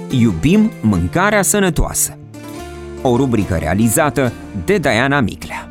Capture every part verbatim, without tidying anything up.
Iubim mâncarea sănătoasă. O rubrică realizată de Diana Miclea.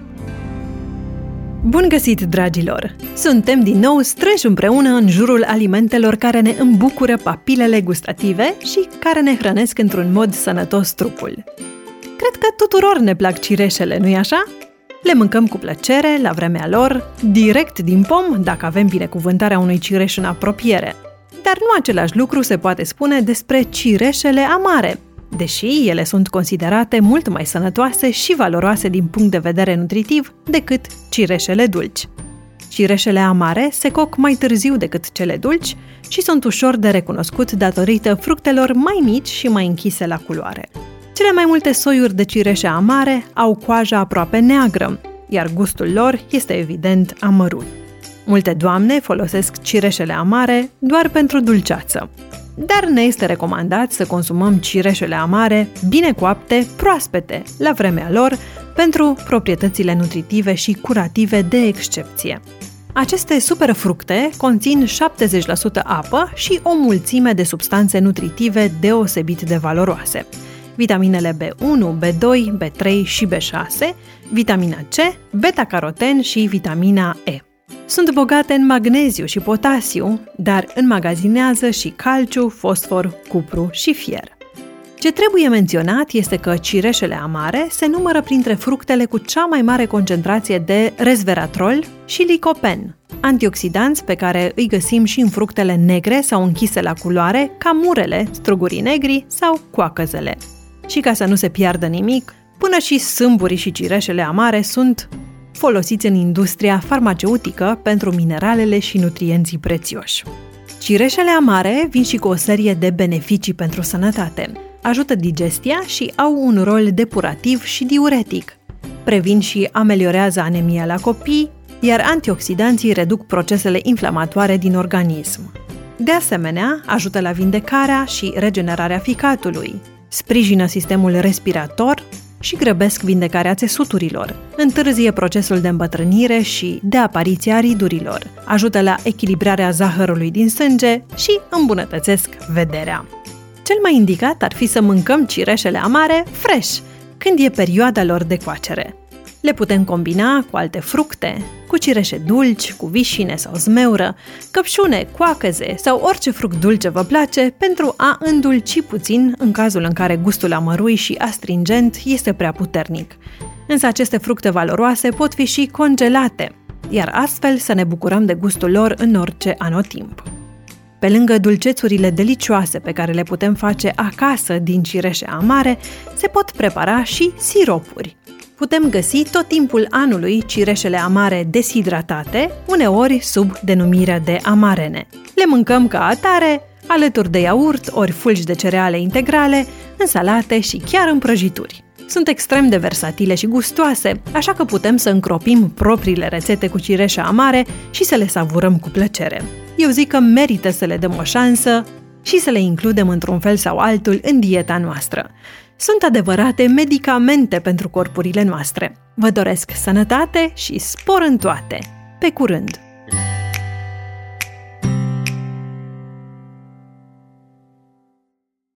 Bun găsit, dragilor! Suntem din nou strânși împreună în jurul alimentelor care ne îmbucură papilele gustative și care ne hrănesc într-un mod sănătos trupul. Cred că tuturor ne plac cireșele, nu-i așa? Le mâncăm cu plăcere, la vremea lor, direct din pom, dacă avem binecuvântarea unui cireș în apropiere. Dar nu același lucru se poate spune despre cireșele amare, deși ele sunt considerate mult mai sănătoase și valoroase din punct de vedere nutritiv decât cireșele dulci. Cireșele amare se coc mai târziu decât cele dulci și sunt ușor de recunoscut datorită fructelor mai mici și mai închise la culoare. Cele mai multe soiuri de cireșe amare au coaja aproape neagră, iar gustul lor este evident amărut. Multe doamne folosesc cireșele amare doar pentru dulceață. Dar ne este recomandat să consumăm cireșele amare bine coapte, proaspete, la vremea lor, pentru proprietățile nutritive și curative de excepție. Aceste superfructe conțin șaptezeci la sută apă și o mulțime de substanțe nutritive deosebit de valoroase. Vitaminele B unu, B doi, B trei și B șase, vitamina C, beta-caroten și vitamina E. Sunt bogate în magneziu și potasiu, dar înmagazinează și calciu, fosfor, cupru și fier. Ce trebuie menționat este că cireșele amare se numără printre fructele cu cea mai mare concentrație de resveratrol și licopen, antioxidanți pe care îi găsim și în fructele negre sau închise la culoare, ca murele, strugurii negri sau coacăzele. Și ca să nu se piardă nimic, până și sâmburii și cireșele amare sunt folosiți în industria farmaceutică pentru mineralele și nutrienții prețioși. Cireșele amare vin și cu o serie de beneficii pentru sănătate. Ajută digestia și au un rol depurativ și diuretic. Previn și ameliorează anemia la copii, iar antioxidanții reduc procesele inflamatoare din organism. De asemenea, ajută la vindecarea și regenerarea ficatului, sprijină sistemul respirator și grăbesc vindecarea țesuturilor, întârzie procesul de îmbătrânire și de apariție a ridurilor, ajută la echilibrarea zahărului din sânge și îmbunătățesc vederea. Cel mai indicat ar fi să mâncăm cireșele amare fresh, când e perioada lor de coacere. Le putem combina cu alte fructe, cu cireșe dulci, cu vișine sau zmeură, căpșune, coacăze sau orice fruct dulce vă place pentru a îndulci puțin în cazul în care gustul amărui și astringent este prea puternic. Însă aceste fructe valoroase pot fi și congelate, iar astfel să ne bucurăm de gustul lor în orice anotimp. Pe lângă dulcețurile delicioase pe care le putem face acasă din cireșe amare, se pot prepara și siropuri. Putem găsi tot timpul anului cireșele amare deshidratate, uneori sub denumirea de amarene. Le mâncăm ca atare, alături de iaurt, ori fulgi de cereale integrale, în salate și chiar în prăjituri. Sunt extrem de versatile și gustoase, așa că putem să încropim propriile rețete cu cireșe amare și să le savurăm cu plăcere. Eu zic că merită să le dăm o șansă și să le includem într-un fel sau altul în dieta noastră. Sunt adevărate medicamente pentru corpurile noastre. Vă doresc sănătate și spor în toate! Pe curând!